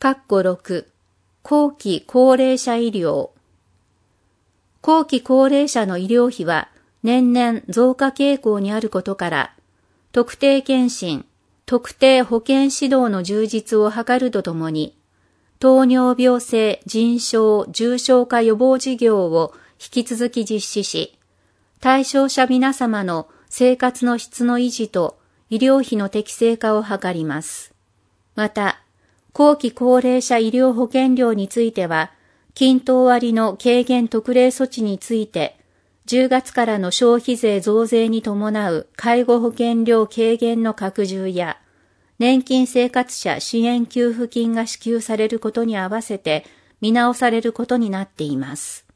6、後期高齢者医療。後期高齢者の医療費は年々増加傾向にあることから、特定健診、特定保健指導の充実を図るとともに、糖尿病性腎症重症化予防事業を引き続き実施し、対象者皆様の生活の質の維持と医療費の適正化を図ります。また、後期高齢者医療保険料については、均等割の軽減特例措置について、10月からの消費税増税に伴う介護保険料軽減の拡充や、年金生活者支援給付金が支給されることに合わせて見直されることになっています。